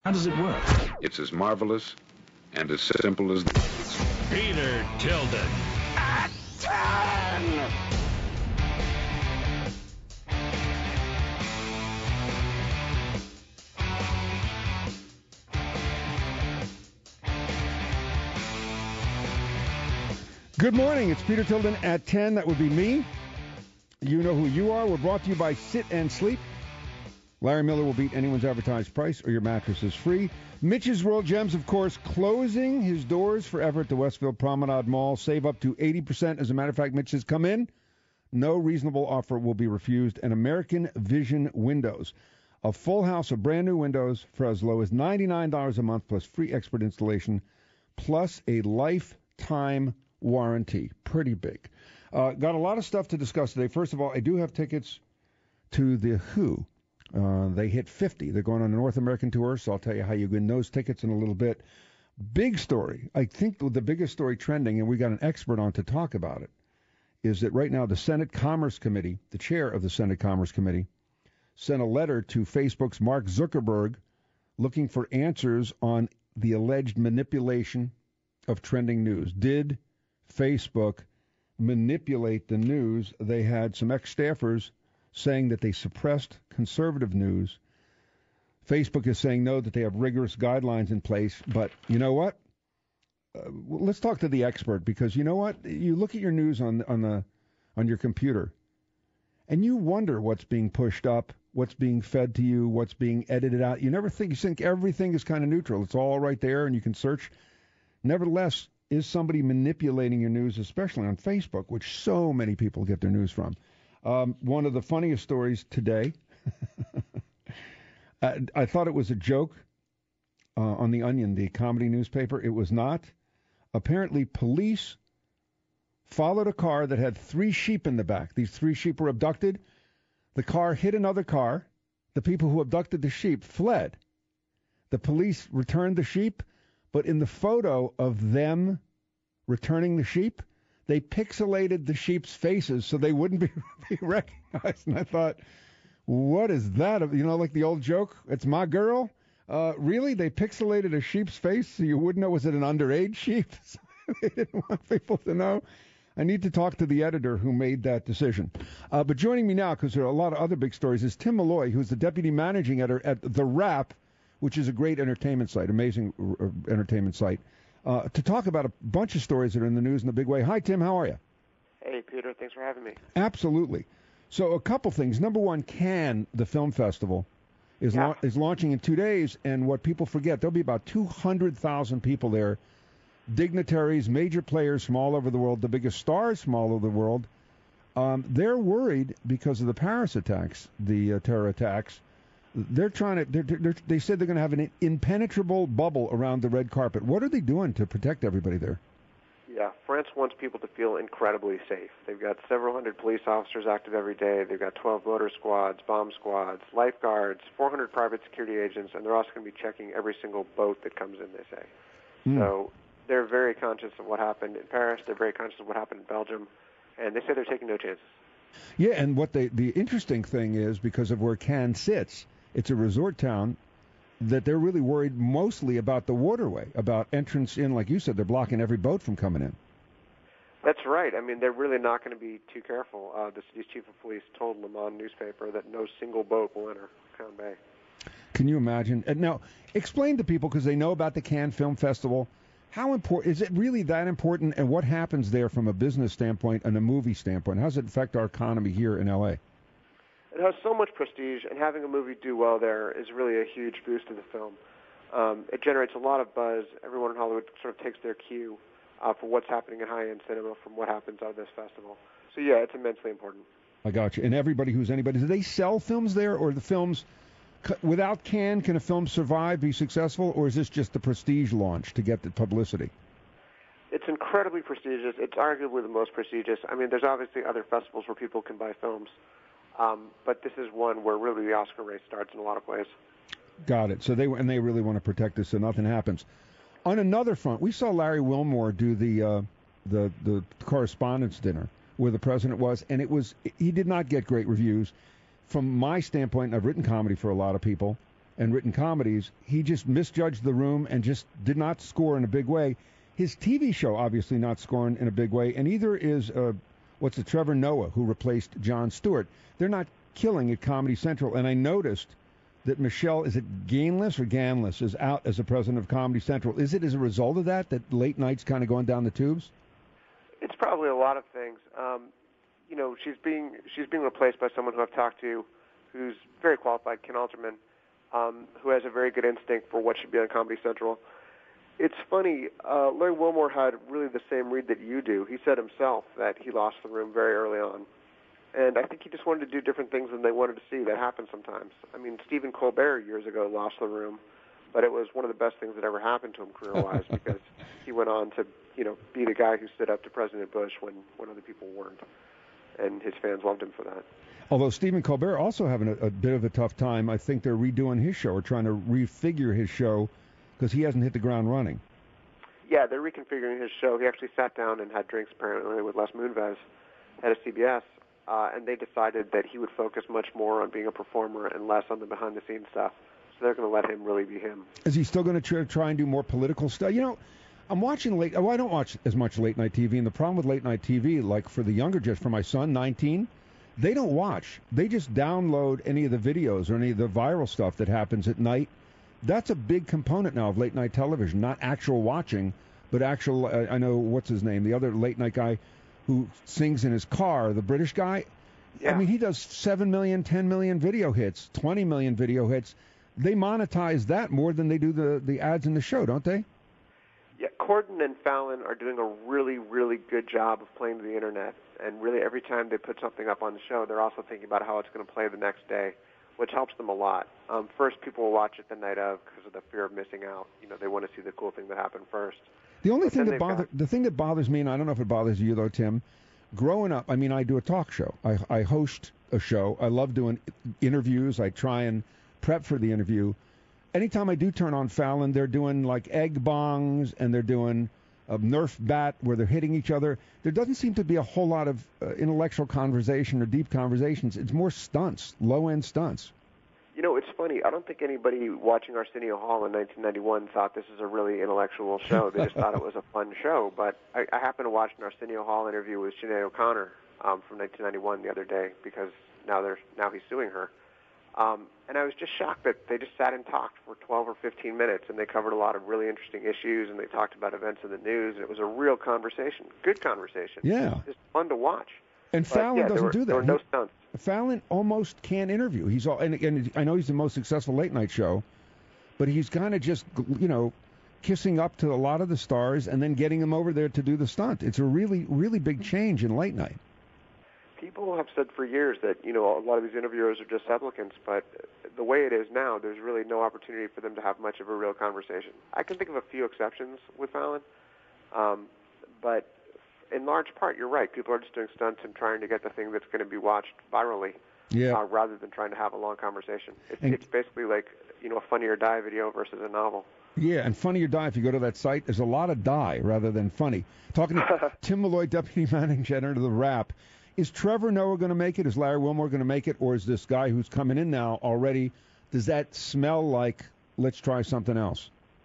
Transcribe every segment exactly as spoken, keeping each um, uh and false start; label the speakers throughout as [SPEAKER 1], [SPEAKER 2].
[SPEAKER 1] How does it work?
[SPEAKER 2] It's as marvelous and as simple as...
[SPEAKER 3] Peter Tilden.
[SPEAKER 4] At ten!
[SPEAKER 5] Good morning. It's Peter Tilden at ten. That would be me. You know who you are. We're brought to you by Sit and Sleep. Larry Miller will beat anyone's advertised price, or your mattress is free. Mitch's World Gems, of course, closing his doors forever at the Westfield Promenade Mall. Save up to eighty percent. As a matter of fact, Mitch says, come in. No reasonable offer will be refused. And American Vision Windows. A full house of brand new windows for as low as ninety-nine dollars a month, plus free expert installation, plus a lifetime warranty. Pretty big. Uh, got a lot of stuff to discuss today. First of all, I do have tickets to The Who. Uh, they hit fifty. They're going on a North American tour, so I'll tell you how you win those tickets in a little bit. Big story. I think the biggest story trending, and we got an expert on to talk about it, is that right now the Senate Commerce Committee, the chair of the Senate Commerce Committee, sent a letter to Facebook's Mark Zuckerberg looking for answers on the alleged manipulation of trending news. Did Facebook manipulate the news? They had some ex-staffers saying that they suppressed conservative news. Facebook is saying no, that they have rigorous guidelines in place. But you know what? Uh, let's talk to the expert, because you know what? You look at your news on on the on your computer, and you wonder what's being pushed up, what's being fed to you, what's being edited out. You never think you think everything is kind of neutral. It's all right there, and you can search. Nevertheless, is somebody manipulating your news, especially on Facebook, which so many people get their news from? Um, one of the funniest stories today, I, I thought it was a joke uh, on The Onion, the comedy newspaper. It was not. Apparently, police followed a car that had three sheep in the back. These three sheep were abducted. The car hit another car. The people who abducted the sheep fled. The police returned the sheep, but in the photo of them returning the sheep, they pixelated the sheep's faces so they wouldn't be, be recognized. And I thought, what is that? You know, like the old joke, it's my girl. Uh, really? They pixelated a sheep's face so you wouldn't know? Was it an underage sheep? They didn't want people to know. I need to talk to the editor who made that decision. Uh, but joining me now, because there are a lot of other big stories, is Tim Malloy, who's the deputy managing editor at The Wrap, which is a great entertainment site, amazing uh, entertainment site. Uh, to talk about a bunch of stories that are in the news in a big way. Hi, Tim. How are you?
[SPEAKER 6] Hey, Peter. Thanks for having me.
[SPEAKER 5] Absolutely. So a couple things. Number one, Cannes, the film festival, is,
[SPEAKER 6] yeah.
[SPEAKER 5] la- is launching in two days. And what people forget, there'll be about two hundred thousand people there, dignitaries, major players from all over the world, the biggest stars from all over the world. Um, they're worried because of the Paris attacks, the uh, terror attacks. They're trying to. They're, they're, they said they're going to have an impenetrable bubble around the red carpet. What are they doing to protect everybody there?
[SPEAKER 6] Yeah, France wants people to feel incredibly safe. They've got several hundred police officers active every day. They've got twelve motor squads, bomb squads, lifeguards, four hundred private security agents, and they're also going to be checking every single boat that comes in, they say. Mm. So they're very conscious of what happened in Paris. They're very conscious of what happened in Belgium, and they say they're taking no chances.
[SPEAKER 5] Yeah, and what they, the interesting thing is, because of where Cannes sits, it's a resort town, that they're really worried mostly about the waterway, about entrance in. Like you said, they're blocking every boat from coming in.
[SPEAKER 6] That's right. I mean, they're really not going to be too careful. Uh, the city's chief of police told Le Monde newspaper that no single boat will enter Cannes Bay.
[SPEAKER 5] Can you imagine? And now, explain to people, because they know about the Cannes Film Festival, how important, is it really that important, and what happens there from a business standpoint and a movie standpoint? How does it affect our economy here in L A?
[SPEAKER 6] It has so much prestige, and having a movie do well there is really a huge boost to the film. Um, it generates a lot of buzz. Everyone in Hollywood sort of takes their cue uh, for what's happening in high-end cinema from what happens out of this festival. So, yeah, it's immensely important.
[SPEAKER 5] I got you. And everybody who's anybody, do they sell films there, or the films, without Cannes, can a film survive, be successful, or is this just the prestige launch to get the publicity?
[SPEAKER 6] It's incredibly prestigious. It's arguably the most prestigious. I mean, there's obviously other festivals where people can buy films. Um, but this is one where really the Oscar race starts in a lot of ways.
[SPEAKER 5] Got it. So they and they really want to protect this so nothing happens. On another front, we saw Larry Wilmore do the uh, the the correspondence dinner where the president was, and it was he did not get great reviews. From my standpoint, I've written comedy for a lot of people. and written comedies. He just misjudged the room and just did not score in a big way. His T V show obviously not scoring in a big way, and either is uh, what's it, Trevor Noah, who replaced Jon Stewart. They're not killing at Comedy Central, and I noticed that Michelle, is it Gainless or Ganless, is out as the president of Comedy Central. Is it as a result of that, that late night's kind of going down the tubes?
[SPEAKER 6] It's probably a lot of things. Um, you know, she's being she's being replaced by someone who I've talked to, who's very qualified, Ken Alterman, um, who has a very good instinct for what should be on Comedy Central. It's funny, uh, Larry Wilmore had really the same read that you do. He said himself that he lost the room very early on. And I think he just wanted to do different things than they wanted to see. That happens sometimes. I mean, Stephen Colbert years ago lost the room, but it was one of the best things that ever happened to him career-wise because he went on to, you know, be the guy who stood up to President Bush when, when other people weren't. And his fans loved him for that.
[SPEAKER 5] Although Stephen Colbert also having a, a bit of a tough time. I think they're redoing his show or trying to refigure his show because he hasn't hit the ground running.
[SPEAKER 6] Yeah, they're reconfiguring his show. He actually sat down and had drinks apparently with Les Moonves, head of C B S. Uh, and they decided that he would focus much more on being a performer and less on the behind-the-scenes stuff. So they're going to let him really be him.
[SPEAKER 5] Is he still going to try, try and do more political stuff? You know, I'm watching late. Oh, I don't watch as much late-night T V. And the problem with late-night T V, like for the younger, just for my son, nineteen, they don't watch. They just download any of the videos or any of the viral stuff that happens at night. That's a big component now of late-night television, not actual watching, but actual. Uh, I know what's his name, the other late-night guy who sings in his car, the British guy.
[SPEAKER 6] Yeah.
[SPEAKER 5] I mean, he does seven million, ten million video hits, twenty million video hits. They monetize that more than they do the, the ads in the show, don't they?
[SPEAKER 6] Yeah, Corden and Fallon are doing a really, really good job of playing to the Internet. And really every time they put something up on the show, they're also thinking about how it's going to play the next day, which helps them a lot. Um, first, people will watch it the night of because of the fear of missing out. You know, they want to see the cool thing that happened first.
[SPEAKER 5] The only
[SPEAKER 6] But
[SPEAKER 5] thing
[SPEAKER 6] then
[SPEAKER 5] that
[SPEAKER 6] they've
[SPEAKER 5] bother,
[SPEAKER 6] got-
[SPEAKER 5] the thing that bothers me, and I don't know if it bothers you though, Tim, growing up, I mean, I do a talk show. I, I host a show. I love doing interviews. I try and prep for the interview. Anytime I do turn on Fallon, they're doing like egg bongs and they're doing a Nerf bat where they're hitting each other. There doesn't seem to be a whole lot of uh, intellectual conversation or deep conversations. It's more stunts, low-end stunts.
[SPEAKER 6] You know, it's funny. I don't think anybody watching Arsenio Hall in nineteen ninety-one thought this is a really intellectual show. They just thought it was a fun show. But I, I happened to watch an Arsenio Hall interview with Sinead O'Connor um, from nineteen ninety-one the other day because now they're now he's suing her. Um, and I was just shocked that they just sat and talked for twelve or fifteen minutes, and they covered a lot of really interesting issues, and they talked about events in the news, and it was a real conversation, good conversation.
[SPEAKER 5] Yeah.
[SPEAKER 6] Just fun to watch.
[SPEAKER 5] And
[SPEAKER 6] But,
[SPEAKER 5] Fallon
[SPEAKER 6] yeah,
[SPEAKER 5] doesn't
[SPEAKER 6] there were,
[SPEAKER 5] do that.
[SPEAKER 6] There were no
[SPEAKER 5] He-
[SPEAKER 6] stunts.
[SPEAKER 5] Fallon almost can't interview. He's all, and, and I know he's the most successful late night show, but he's kind of just, you know, kissing up to a lot of the stars and then getting them over there to do the stunt. It's a really, really big change in late night.
[SPEAKER 6] People have said for years that, you know, a lot of these interviewers are just supplicants, but the way it is now, there's really no opportunity for them to have much of a real conversation. I can think of a few exceptions with Fallon, um, but in large part, you're right. People are just doing stunts and trying to get the thing that's going to be watched virally,
[SPEAKER 5] Yeah.
[SPEAKER 6] uh, rather than trying to have a long conversation. It's,
[SPEAKER 5] And-
[SPEAKER 6] it's basically like, you know, a Funny or Die video versus a novel.
[SPEAKER 5] Yeah, and Funny or Die, if you go to that site, there's a lot of die rather than funny. Talking to Tim Malloy, Deputy Managing Editor of The Wrap, is Trevor Noah going to make it? Is Larry Wilmore going to make it? Or is this guy who's coming in now already, does that smell like, let's try something else?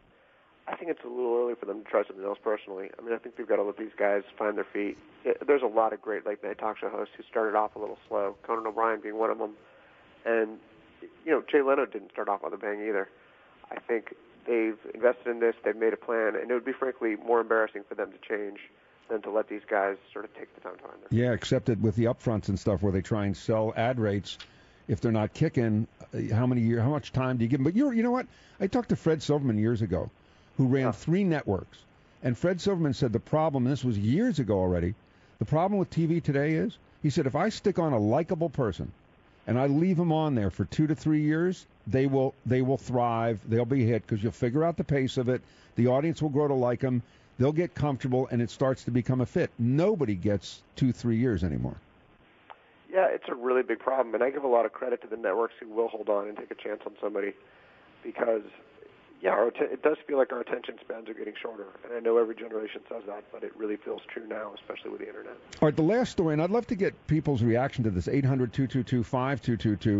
[SPEAKER 6] I think it's a little early for them to try something else personally. I mean, I think they've got to let these guys find their feet. It, there's a lot of great late-night talk show hosts who started off a little slow, Conan O'Brien being one of them. And, you know, Jay Leno didn't start off with a bang either. I think they've invested in this, they've made a plan, and it would be, frankly, more embarrassing for them to change than to let these guys sort of take the time to find their feet.
[SPEAKER 5] Yeah, except that with the upfronts and stuff where they try and sell ad rates, if they're not kicking, uh, how many year, how much time do you give them? But you're, you know what? I talked to Fred Silverman years ago, who ran
[SPEAKER 6] Huh.
[SPEAKER 5] three networks, and Fred Silverman said the problem, and this was years ago already, the problem with T V today is, he said, if I stick on a likable person, and I leave them on there for two to three years, they will they will thrive, they'll be hit, because you'll figure out the pace of it, the audience will grow to like them, they'll get comfortable, and it starts to become a fit. Nobody gets two, three years anymore.
[SPEAKER 6] Yeah, it's a really big problem, and I give a lot of credit to the networks who will hold on and take a chance on somebody because, yeah, our att- it does feel like our attention spans are getting shorter, and I know every generation says that, but it really feels true now, especially with the Internet.
[SPEAKER 5] All right, the last story, and I'd love to get people's reaction to this, eight hundred, two two two, five two two two,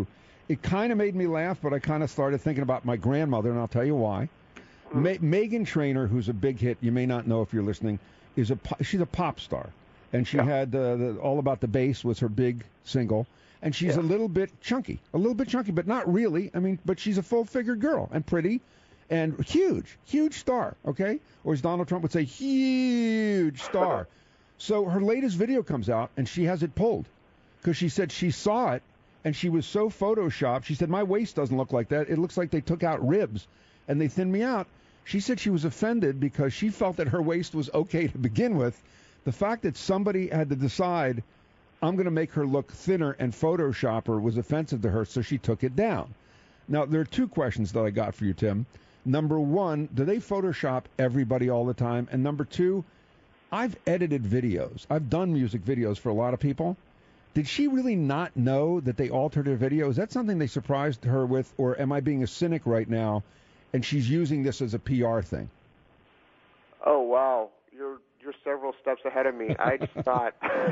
[SPEAKER 5] it kind of made me laugh, but I kind of started thinking about my grandmother, and I'll tell you why.
[SPEAKER 6] Mm.
[SPEAKER 5] Ma- Megan Trainor, who's a big hit, you may not know if you're listening, is a po- she's a pop star, and she
[SPEAKER 6] Yeah.
[SPEAKER 5] had uh, the All About the Bass was her big single, and she's
[SPEAKER 6] Yeah.
[SPEAKER 5] a little bit chunky, a little bit chunky, but not really. I mean, but she's a full-figured girl and pretty, and huge, huge star. Okay, or as Donald Trump would say, huge star. So her latest video comes out, and she has it pulled because she said she saw it, and she was so photoshopped. She said, my waist doesn't look like that. It looks like they took out ribs, and they thinned me out. She said she was offended because she felt that her waist was okay to begin with. The fact that somebody had to decide, I'm going to make her look thinner and Photoshop her was offensive to her, so she took it down. Now, there are two questions that I got for you, Tim. Number one, do they Photoshop everybody all the time? And number two, I've edited videos. I've done music videos for a lot of people. Did she really not know that they altered her video? Is that something they surprised her with, or am I being a cynic right now, and she's using this as a P R thing?
[SPEAKER 6] Oh, wow. You're you're several steps ahead of me. I just thought,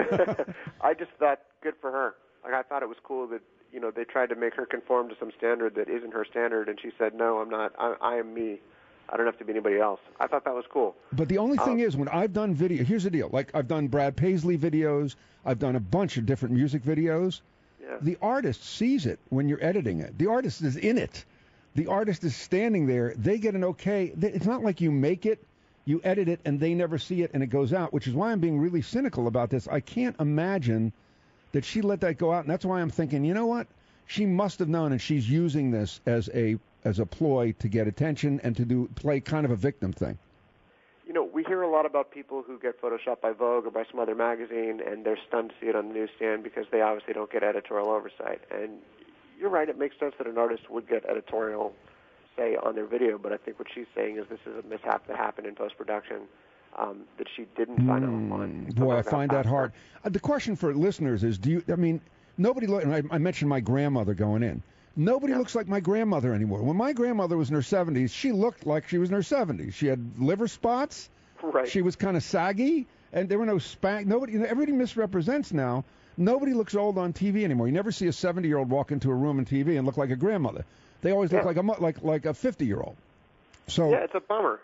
[SPEAKER 6] I just thought, good for her. Like, I thought it was cool that, you know, they tried to make her conform to some standard that isn't her standard, and she said, no, I'm not. I, I am me. I don't have to be anybody else. I thought that was cool.
[SPEAKER 5] But the only thing
[SPEAKER 6] Um,
[SPEAKER 5] is, when I've done video, here's the deal. Like, I've done Brad Paisley videos. I've done a bunch of different music videos.
[SPEAKER 6] Yeah.
[SPEAKER 5] The artist sees it when you're editing it. The artist is in it. The artist is standing there. They get an okay. It's not like you make it, you edit it, and they never see it, and it goes out, which is why I'm being really cynical about this. I can't imagine that she let that go out, and that's why I'm thinking, you know what? She must have known, and she's using this as a as a ploy to get attention and to do play kind of a victim thing.
[SPEAKER 6] You know, we hear a lot about people who get photoshopped by Vogue or by some other magazine, and they're stunned to see it on the newsstand because they obviously don't get editorial oversight. And you're right, it makes sense that an artist would get editorial say on their video, but I think what she's saying is this is a mishap that happened in post-production um, that she didn't sign
[SPEAKER 5] Mm,
[SPEAKER 6] off on.
[SPEAKER 5] boy, I find that hard. Uh, the question for listeners is, do you, I mean, nobody, lo- and I, I mentioned my grandmother going in. Nobody
[SPEAKER 6] Yeah.
[SPEAKER 5] looks like my grandmother anymore. When my grandmother was in her seventies, she looked like she was in her seventies. She had liver spots.
[SPEAKER 6] Right.
[SPEAKER 5] She was kind of saggy, and there were no spank. Nobody, you know, everybody misrepresents now. Nobody looks old on T V anymore. You never see a seventy-year-old walk into a room on T V and look like a grandmother. They always look
[SPEAKER 6] Yeah.
[SPEAKER 5] like a mo- like like a fifty-year-old. So
[SPEAKER 6] Yeah, it's a bummer.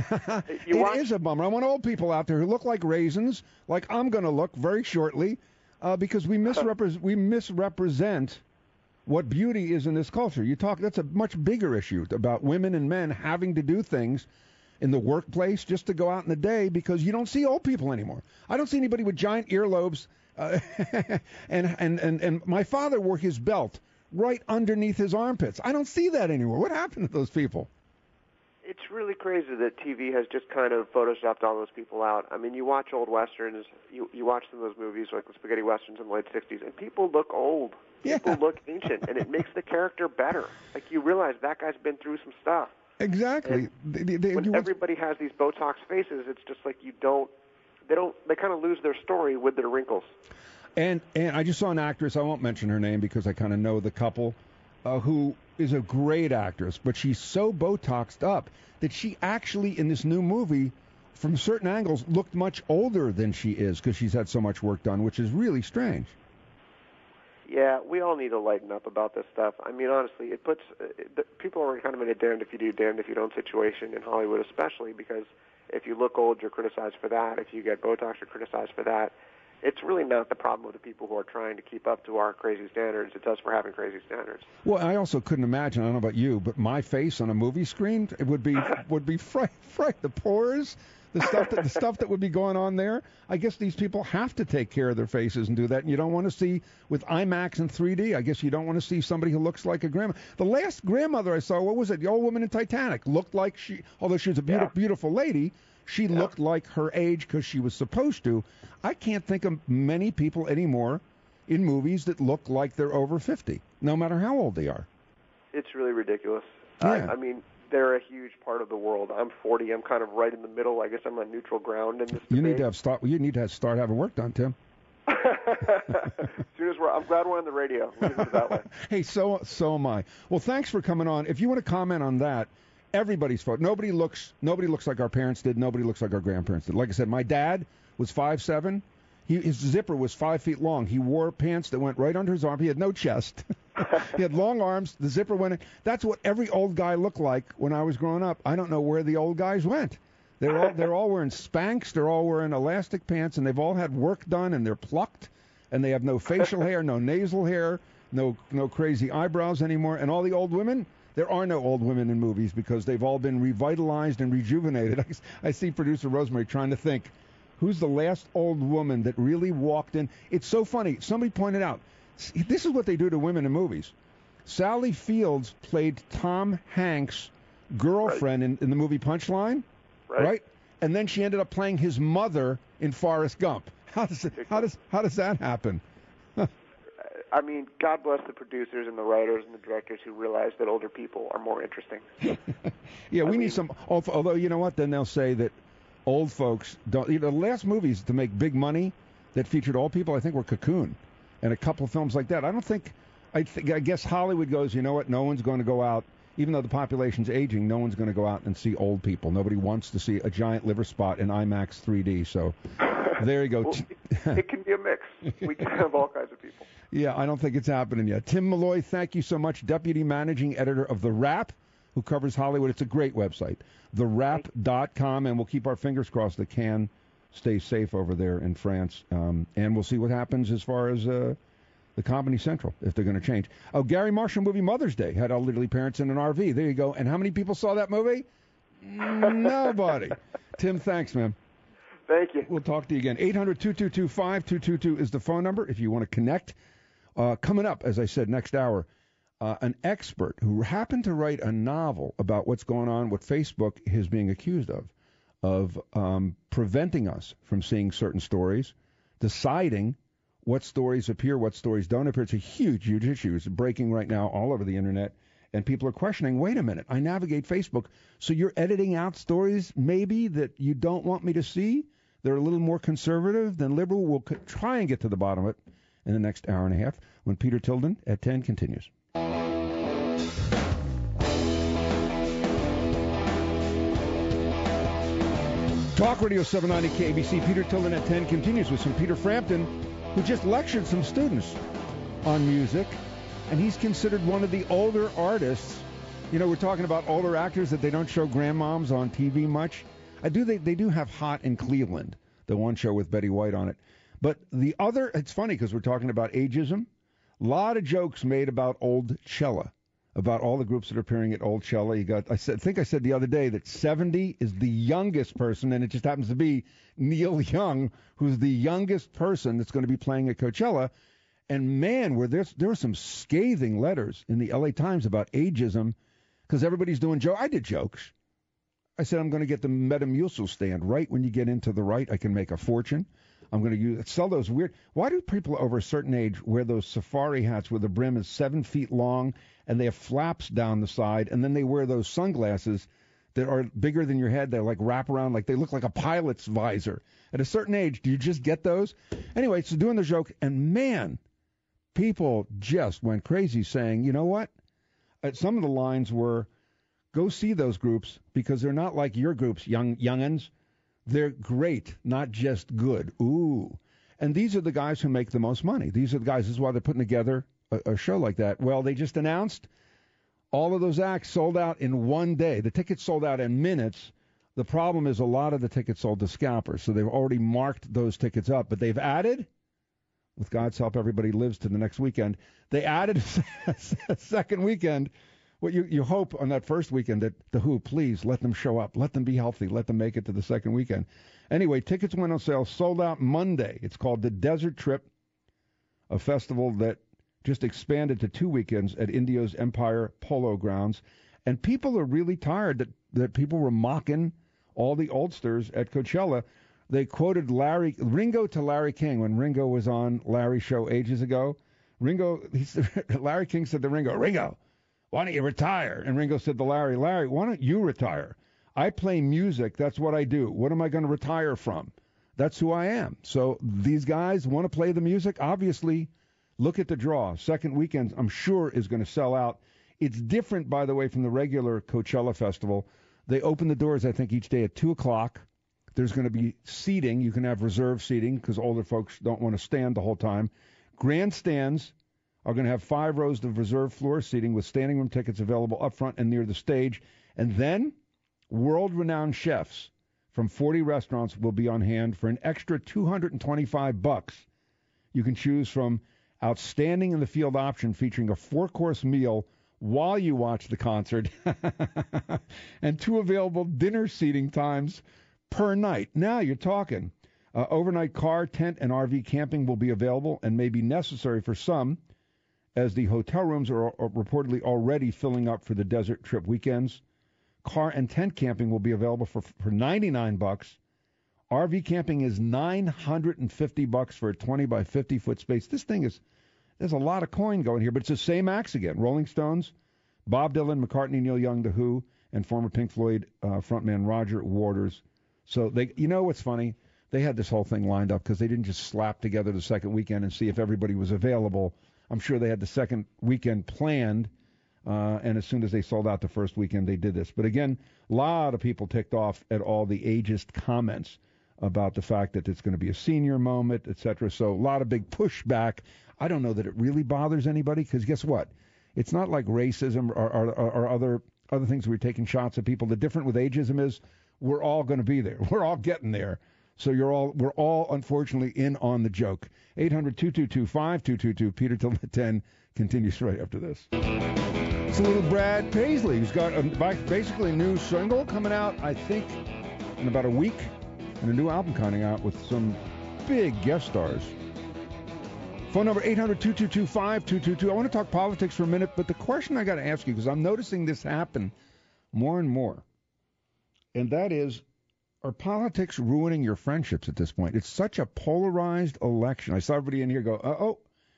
[SPEAKER 6] You
[SPEAKER 5] it
[SPEAKER 6] watch-
[SPEAKER 5] is a bummer. I want old people out there who look like raisins, like I'm going to look very shortly, uh, because we misrepres- we misrepresent what beauty is in this culture. You talk. That's a much bigger issue about women and men having to do things in the workplace just to go out in the day because you don't see old people anymore. I don't see anybody with giant earlobes. Uh, and, and and and my father wore his belt right underneath his armpits. I don't see that anymore. What happened to those people?
[SPEAKER 6] It's really crazy that T V has just kind of photoshopped all those people out. I mean, you watch old westerns, you you watch some of those movies like the spaghetti westerns in the late sixties, and people look old. People
[SPEAKER 5] Yeah.
[SPEAKER 6] look ancient, and it makes the character better. Like, you realize that guy's been through some stuff.
[SPEAKER 5] Exactly. They- they- they-
[SPEAKER 6] When
[SPEAKER 5] you want-
[SPEAKER 6] everybody has these Botox faces, it's just like you don't, they don't, they kind of lose their story with their wrinkles.
[SPEAKER 5] And and I just saw an actress. I won't mention her name because I kind of know the couple, uh, who is a great actress, but she's so Botoxed up that she actually in this new movie, from certain angles, looked much older than she is because she's had so much work done, which is really strange.
[SPEAKER 6] Yeah, we all need to lighten up about this stuff. I mean, honestly, it puts uh, the, people are kind of in a damned if you do, damned if you don't situation in Hollywood, especially because if you look old, you're criticized for that. If you get Botox, you're criticized for that. It's really not the problem with the people who are trying to keep up to our crazy standards. It's us for having crazy standards.
[SPEAKER 5] Well, I also couldn't imagine. I don't know about you, but my face on a movie screen, it would be would be fright, fright. The pores, the stuff that the stuff that would be going on there. I guess these people have to take care of their faces and do that. And you don't want to see with IMAX and three D. I guess you don't want to see somebody who looks like a grandma. The last grandmother I saw, what was it? The old woman in Titanic looked like she, although she was a beautiful,
[SPEAKER 6] Yeah.
[SPEAKER 5] beautiful lady. She
[SPEAKER 6] Yeah.
[SPEAKER 5] looked like her age because she was supposed to. I can't think of many people anymore in movies that look like they're over fifty, no matter how old they are.
[SPEAKER 6] It's really ridiculous.
[SPEAKER 5] Yeah.
[SPEAKER 6] I, I mean, they're a huge part of the world. I'm forty. I'm kind of right in the middle. I guess I'm on neutral ground in this
[SPEAKER 5] You
[SPEAKER 6] debate.
[SPEAKER 5] need to have start. You need to have start having work done, Tim.
[SPEAKER 6] As soon as we're, I'm glad we're on the radio. We'll leave it that way.
[SPEAKER 5] Hey, so so am I. Well, thanks for coming on. If you want to comment on that, everybody's fault. Nobody looks nobody looks like our parents did. Nobody looks like our grandparents did. Like I said, my dad was five seven. He, his zipper was five feet long. He wore pants that went right under his arm. He had no chest. He had long arms, the zipper went in. That's what every old guy looked like when I was growing up. I don't know where the old guys went. They're all they're all wearing Spanx, they're all wearing elastic pants, and they've all had work done, and they're plucked, and they have no facial hair, no nasal hair, no no crazy eyebrows anymore. And all the old women, there are no old women in movies because they've all been revitalized and rejuvenated. I, I see producer Rosemary trying to think, who's the last old woman that really walked in? It's so funny. Somebody pointed out, this is what they do to women in movies. Sally Fields played Tom Hanks' girlfriend right. in, in the movie Punchline. Right. right, and then she ended up playing his mother in Forrest Gump. How does it, how does how does that happen?
[SPEAKER 6] I mean, God bless the producers and the writers and the directors who realize that older people are more interesting.
[SPEAKER 5] yeah, we
[SPEAKER 6] I
[SPEAKER 5] need
[SPEAKER 6] mean,
[SPEAKER 5] some. Although you know what, then they'll say that old folks don't. You know, the last movies to make big money that featured old people, I think, were Cocoon, and a couple of films like that. I don't think. I think. I guess Hollywood goes. You know what? No one's going to go out. Even though the population's aging, no one's going to go out and see old people. Nobody wants to see a giant liver spot in IMAX three D. So there you go.
[SPEAKER 6] Well, it, it can be a mix. We can have all kinds of people.
[SPEAKER 5] Yeah, I don't think it's happening yet. Tim Malloy, thank you so much, Deputy Managing Editor of The Wrap, who covers Hollywood. It's a great website, the wrap dot com, and we'll keep our fingers crossed that Cannes stays safe over there in France. Um, and we'll see what happens as far as... Uh, the Comedy Central, if they're going to change. Oh, Gary Marshall movie Mother's Day had elderly parents in an R V. There you go. And how many people saw that movie? Nobody. Tim, thanks, man.
[SPEAKER 6] Thank you.
[SPEAKER 5] We'll talk to you again. eight hundred, two two two, five two two two is the phone number if you want to connect. Uh, coming up, as I said, next hour, uh, an expert who happened to write a novel about what's going on, what Facebook is being accused of, of um, preventing us from seeing certain stories, deciding what stories appear, what stories don't appear. It's a huge, huge issue. It's breaking right now all over the Internet, and people are questioning, wait a minute, I navigate Facebook, so you're editing out stories maybe that you don't want me to see? They're a little more conservative than liberal. We'll c- try and get to the bottom of it in the next hour and a half when Peter Tilden at ten continues. Talk Radio seven ninety K B C. Peter Tilden at ten continues with some Peter Frampton, who just lectured some students on music, and he's considered one of the older artists. You know, we're talking about older actors that they don't show grandmoms on T V much. I do. They, they do have Hot in Cleveland, the one show with Betty White on it. But the other, it's funny because we're talking about ageism. A lot of jokes made about Old Cella, about all the groups that are appearing at Old Cella. You got, I said, I think I said the other day that seventy is the youngest person, and it just happens to be Neil Young, who's the youngest person that's going to be playing at Coachella. And man, were there there were some scathing letters in the L A Times about ageism because everybody's doing jokes. I did jokes. I said I'm going to get the Metamucil stand right when you get into the right. I can make a fortune. I'm going to use sell those weird. Why do people over a certain age wear those safari hats where the brim is seven feet long and they have flaps down the side, and then they wear those sunglasses that are bigger than your head? They're like wrap around, like they look like a pilot's visor. At a certain age, do you just get those? Anyway, so doing the joke, and man, people just went crazy saying, you know what? Uh, some of the lines were, go see those groups because they're not like your groups, young youngins. They're great, not just good. Ooh. And these are the guys who make the most money. These are the guys, this is why they're putting together a, a show like that. Well, they just announced all of those acts sold out in one day. The tickets sold out in minutes. The problem is a lot of the tickets sold to scalpers, so they've already marked those tickets up. But they've added, with God's help, everybody lives to the next weekend. They added a second weekend. Well, you, you hope on that first weekend that the Who, please let them show up. Let them be healthy. Let them make it to the second weekend. Anyway, tickets went on sale, sold out Monday. It's called the Desert Trip, a festival that just expanded to two weekends at India's Empire Polo Grounds. And people are really tired that, that people were mocking all the oldsters at Coachella. They quoted Larry Ringo to Larry King when Ringo was on Larry's show ages ago. Ringo, he said, Larry King said to Ringo, Ringo, why don't you retire? And Ringo said to Larry, Larry, why don't you retire? I play music. That's what I do. What am I going to retire from? That's who I am. So these guys want to play the music. Obviously, look at the draw. Second weekend, I'm sure, is going to sell out. It's different, by the way, from the regular Coachella Festival. They open the doors, I think, each day at two o'clock. There's going to be seating. You can have reserved seating because older folks don't want to stand the whole time. Grandstands are going to have five rows of reserved floor seating with standing room tickets available up front and near the stage. And then world-renowned chefs from forty restaurants will be on hand for an extra two hundred twenty-five bucks. You can choose from outstanding in the field option featuring a four-course meal while you watch the concert and two available dinner seating times per night. Now you're talking. Uh, overnight car, tent, and R V camping will be available and may be necessary for some, as the hotel rooms are, are reportedly already filling up for the desert trip weekends. Car and tent camping will be available for, for ninety-nine bucks. R V camping is nine hundred fifty bucks for a twenty by fifty foot space. This thing is, there's a lot of coin going here, but it's the same acts again. Rolling Stones, Bob Dylan, McCartney, Neil Young, The Who, and former Pink Floyd uh, frontman Roger Waters. So they, you know what's funny? They had this whole thing lined up because they didn't just slap together the second weekend and see if everybody was available. I'm sure they had the second weekend planned, uh, and as soon as they sold out the first weekend, they did this. But again, a lot of people ticked off at all the ageist comments about the fact that it's going to be a senior moment, et cetera. So a lot of big pushback. I don't know that it really bothers anybody because guess what? It's not like racism or, or, or, or other other things we're taking shots at people. The difference with ageism is we're all going to be there. We're all getting there. So you're all we're all unfortunately in on the joke. eight hundred two two two five two two two. Peter till ten continues right after this. It's a little Brad Paisley, who's got a, basically a new single coming out, I think, in about a week, and a new album coming out with some big guest stars. Phone number eight hundred two two two five two two two. I want to talk politics for a minute, but the question I got to ask you, because I'm noticing this happen more and more, and that is, are politics ruining your friendships at this point? It's such a polarized election. I saw everybody in here go, uh, oh,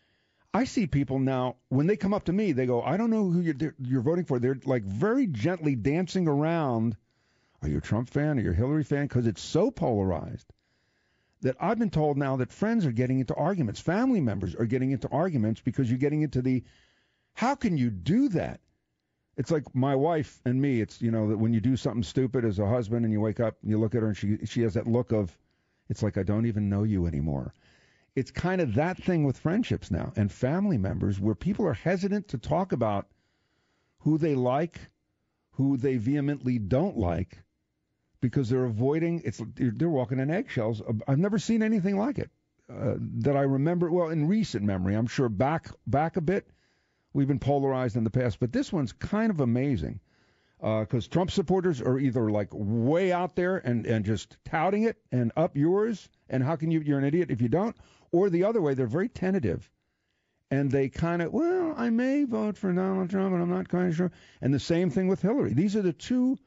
[SPEAKER 5] I see people now, when they come up to me, they go, I don't know who you're, you're voting for. They're like very gently dancing around. Are you a Trump fan? Are you a Hillary fan? Because it's so polarized that I've been told now that friends are getting into arguments. Family members are getting into arguments because you're getting into the, how can you do that? It's like my wife and me. It's, you know, that when you do something stupid as a husband and you wake up and you look at her and she she has that look of, it's like, I don't even know you anymore. It's kind of that thing with friendships now and family members where people are hesitant to talk about who they like, who they vehemently don't like, because they're avoiding, it's they're walking on eggshells. I've never seen anything like it uh, that I remember. Well, in recent memory, I'm sure back back a bit, we've been polarized in the past, but this one's kind of amazing because uh, Trump supporters are either like way out there and, and just touting it and up yours, and how can you, you're an idiot if you don't, or the other way, they're very tentative, and they kind of, well, I may vote for Donald Trump, but I'm not quite sure. And the same thing with Hillary. These are the two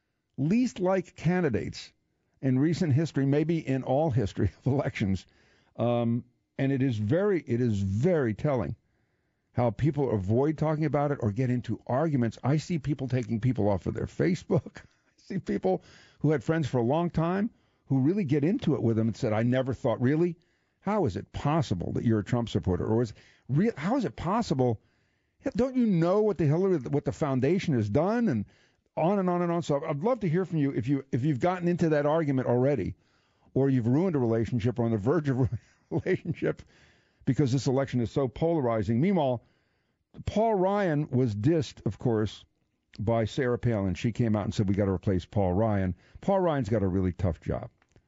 [SPEAKER 5] least liked candidates in recent history, maybe in all history of elections, um, and it is very, it is very telling how people avoid talking about it or get into arguments. I see people taking people off of their Facebook. I see people who had friends for a long time who really get into it with them and said, I never thought, really? How is it possible that you're a Trump supporter? Or is real? How is it possible? Don't you know what the Hillary, what the foundation has done? And on and on and on. So I'd love to hear from you if you if you've gotten into that argument already, or you've ruined a relationship or on the verge of a relationship because this election is so polarizing. Meanwhile, Paul Ryan was dissed, of course, by Sarah Palin. She came out and said, we got to replace Paul Ryan. Paul Ryan's got a really tough job.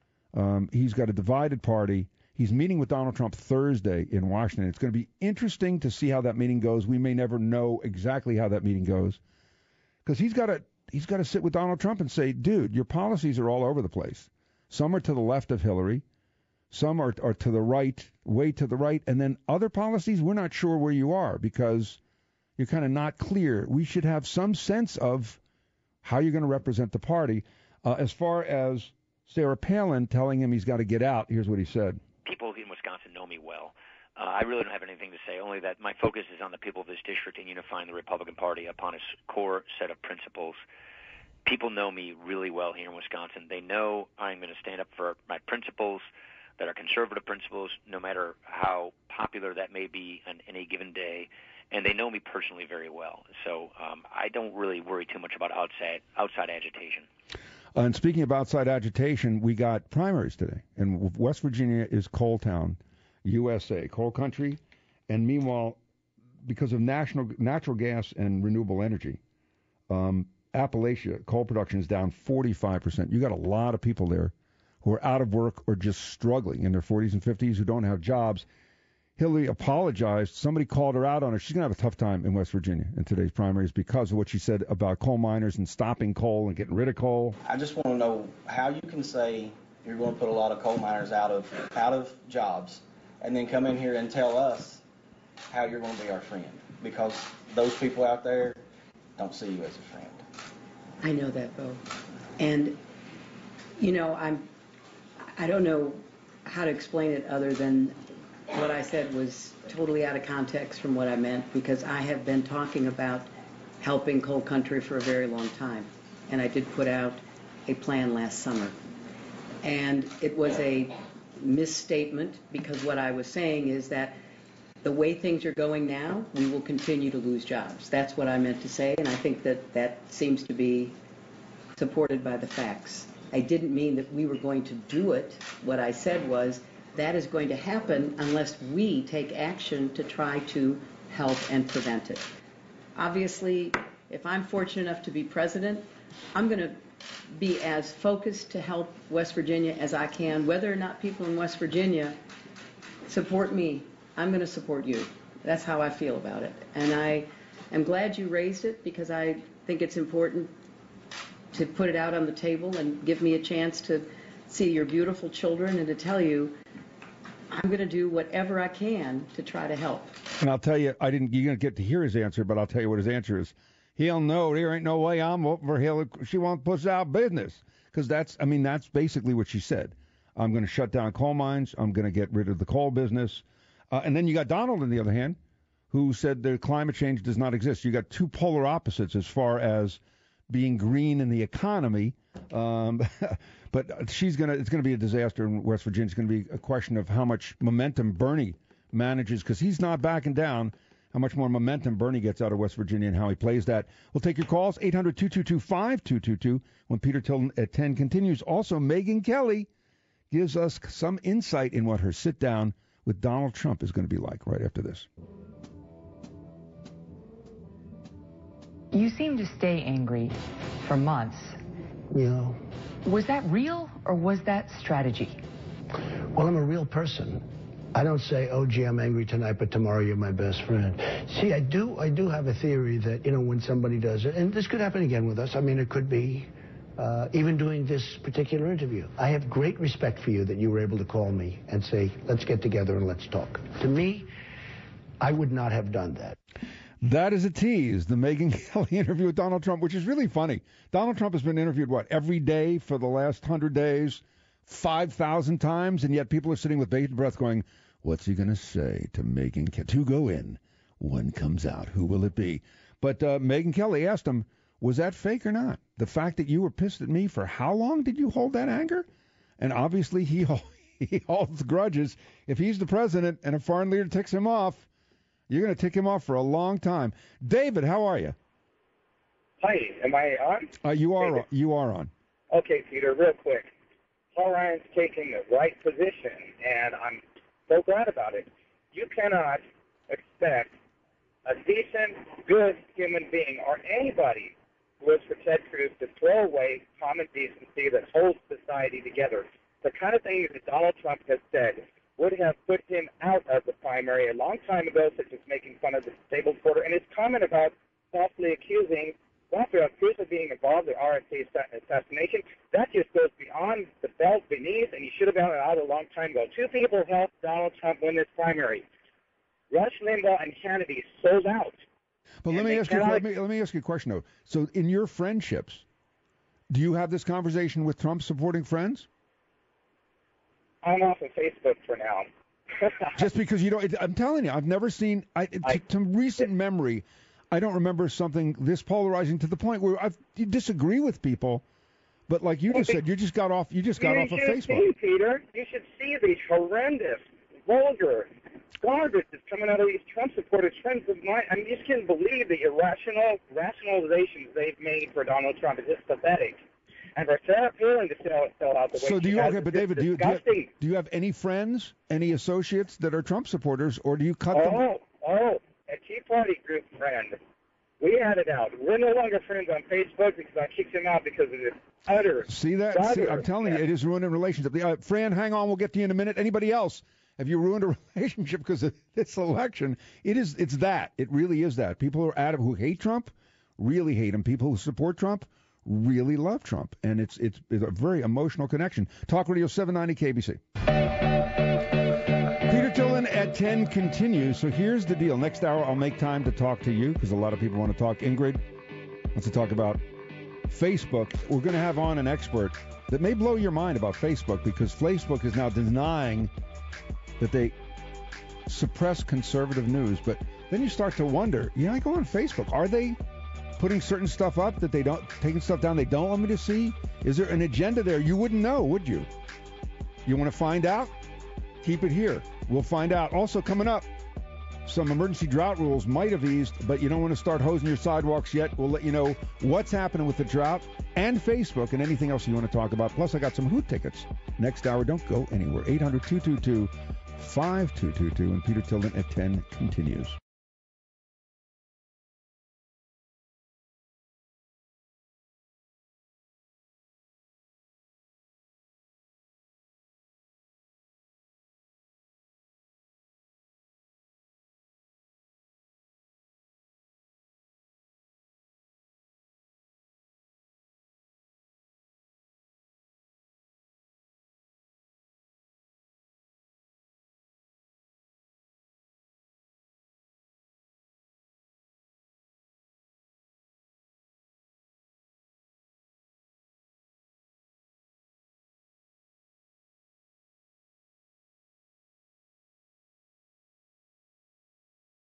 [SPEAKER 5] Um, he's got a divided party. He's meeting with Donald Trump Thursday in Washington. It's going to be interesting to see how that meeting goes. We may never know exactly how that meeting goes because he's got to he's got to sit with Donald Trump and say, dude, your policies are all over the place. Some are to the left of Hillary. Some are, are to the right, way to the right. And then other policies, we're not sure where you are because you're kind of not clear. We should have some sense of how you're going to represent the party. Uh, as far as Sarah Palin telling him he's got to get out, here's what he said.
[SPEAKER 1] People in Wisconsin know me well. Uh, I really don't have anything to say, only that my focus is on the people of this district and unifying the Republican Party upon its core set of principles. People know me really well here in Wisconsin. They know I'm going to stand up for my principles that are conservative principles, no matter how popular that may be on any given day, and they know me personally very well. So um, I don't really worry too much about outside outside agitation.
[SPEAKER 5] Uh, and speaking of outside agitation, we got primaries today, and West Virginia is coal town, U S A, coal country, and meanwhile, because of national natural gas and renewable energy, um, Appalachia coal production is down forty-five percent. You got a lot of people there who are out of work or just struggling in their forties and fifties who don't have jobs. Hillary apologized. Somebody called her out on it. She's going to have a tough time in West Virginia in today's primaries because of what she said about coal miners and stopping coal and getting rid of coal.
[SPEAKER 7] I just want to know how you can say you're going to put a lot of coal miners out of out of jobs and then come in here and tell us how you're going to be our friend, because those people out there don't see you as a friend.
[SPEAKER 8] I know that, Bo. And, you know, I'm, I don't know how to explain it other than what I said was totally out of context from what I meant, because I have been talking about helping coal country for a very long time. And I did put out a plan last summer. And it was a misstatement, because what I was saying is that the way things are going now, we will continue to lose jobs. That's what I meant to say, and I think that that seems to be supported by the facts. I didn't mean that we were going to do it. What I said was that is going to happen unless we take action to try to help and prevent it. Obviously, if I'm fortunate enough to be president, I'm going to be as focused to help West Virginia as I can. Whether or not people in West Virginia support me, I'm going to support you. That's how I feel about it. And I am glad you raised it, because I think it's important to put it out on the table and give me a chance to see your beautiful children and to tell you I'm going to do whatever I can to try to help.
[SPEAKER 5] And I'll tell you, I didn't. You're going to get to hear his answer, but I'll tell you what his answer is. He'll know there ain't no way I'm voting for Hillary. She won't push out business, because that's. I mean, that's basically what she said. I'm going to shut down coal mines. I'm going to get rid of the coal business. Uh, and then you got Donald, on the other hand, who said that climate change does not exist. You got two polar opposites as far as being green in the economy. Um, but she's gonna. It's going to be a disaster in West Virginia. It's going to be a question of how much momentum Bernie manages, because he's not backing down. How much more momentum Bernie gets out of West Virginia and how he plays that. We'll take your calls, eight hundred, two two two, five two two two, when Peter Tilden at ten continues. Also, Megyn Kelly gives us some insight in what her sit-down with Donald Trump is going to be like right after this.
[SPEAKER 9] You seem to stay angry for months.
[SPEAKER 10] Yeah.
[SPEAKER 9] Was that real, or was that strategy?
[SPEAKER 10] Well, I'm a real person. I don't say, oh, gee, I'm angry tonight, but tomorrow you're my best friend. See, I do I do have a theory that, you know, when somebody does it, and this could happen again with us. I mean, it could be uh, even doing this particular interview. I have great respect for you that you were able to call me and say, let's get together and let's talk. To me, I would not have done that.
[SPEAKER 5] That is a tease, the Megyn Kelly interview with Donald Trump, which is really funny. Donald Trump has been interviewed, what, every day for the last hundred days, five thousand times, and yet people are sitting with bated breath going, what's he going to say to Megyn Kelly? Two go in, one comes out. Who will it be? But uh, Megyn Kelly asked him, was that fake or not? The fact that you were pissed at me, for how long did you hold that anger? And obviously he, he holds grudges. If he's the president and a foreign leader ticks him off, you're going to tick him off for a long time. David, how are you?
[SPEAKER 11] Hi, am I on?
[SPEAKER 5] Uh, you are on. You are on.
[SPEAKER 11] Okay, Peter, real quick. Paul Ryan's taking the right position, and I'm so glad about it. You cannot expect a decent, good human being or anybody who is for Ted Cruz to throw away common decency that holds society together. The kind of thing that Donald Trump has said would have put him out of the primary a long time ago, such as making fun of the disabled voter, and his comment about falsely accusing Rafael Cruz of being involved in the R N C assassination, that just goes beyond the belt beneath, and he should have gotten it out a long time ago. Two people helped Donald Trump win this primary. Rush Limbaugh and Kennedy sold out.
[SPEAKER 5] But let me ask you. Let me let me ask you a question though. So, in your friendships, do you have this conversation with Trump supporting friends?
[SPEAKER 11] I'm off of Facebook for now.
[SPEAKER 5] Just because you don't, I'm telling you, I've never seen, I,
[SPEAKER 11] I,
[SPEAKER 5] to, to recent memory, I don't remember something this polarizing to the point where I've, you disagree with people, but like you just said, you just got off, you just got
[SPEAKER 11] you
[SPEAKER 5] off of
[SPEAKER 11] should
[SPEAKER 5] Facebook.
[SPEAKER 11] See, Peter, you should see these horrendous, vulgar garbage that's coming out of these Trump supporters, friends of mine. I mean, you just can't believe the irrational rationalizations they've made for Donald Trump. It's just pathetic. And for Sarah Palin to sell, sell out the way
[SPEAKER 5] so do
[SPEAKER 11] she
[SPEAKER 5] you,
[SPEAKER 11] has,
[SPEAKER 5] okay, but David, do you, do, you, do you have any friends, any associates that are Trump supporters, or do you cut
[SPEAKER 11] oh,
[SPEAKER 5] them?
[SPEAKER 11] Oh, oh, a Tea Party group friend. We had it out. We're no longer friends on Facebook because I kicked him out because of this utter.
[SPEAKER 5] See that? See, I'm telling you, it is ruining a relationship. Uh, Fran, hang on. We'll get to you in a minute. Anybody else? Have you ruined a relationship because of this election? It is. It's that. It really is that. People are out of who hate Trump, really hate him. People who support Trump really love Trump, and it's it's, it's a very emotional connection. Talk Radio seven ninety K B C. Peter Tillman at ten continues. So here's the deal. Next hour, I'll make time to talk to you because a lot of people want to talk. Ingrid wants to talk about Facebook. We're going to have on an expert that may blow your mind about Facebook because Facebook is now denying that they suppress conservative news. But then you start to wonder, you know, I go on Facebook. Are they putting certain stuff up that they don't, taking stuff down they don't want me to see? Is there an agenda there? You wouldn't know, would you? You want to find out? Keep it here. We'll find out. Also coming up, some emergency drought rules might have eased, but you don't want to start hosing your sidewalks yet. We'll let you know what's happening with the drought and Facebook and anything else you want to talk about. Plus, I got some Hoot tickets. Next hour, don't go anywhere. eight hundred two two two five two two two and Peter Tillman at ten continues.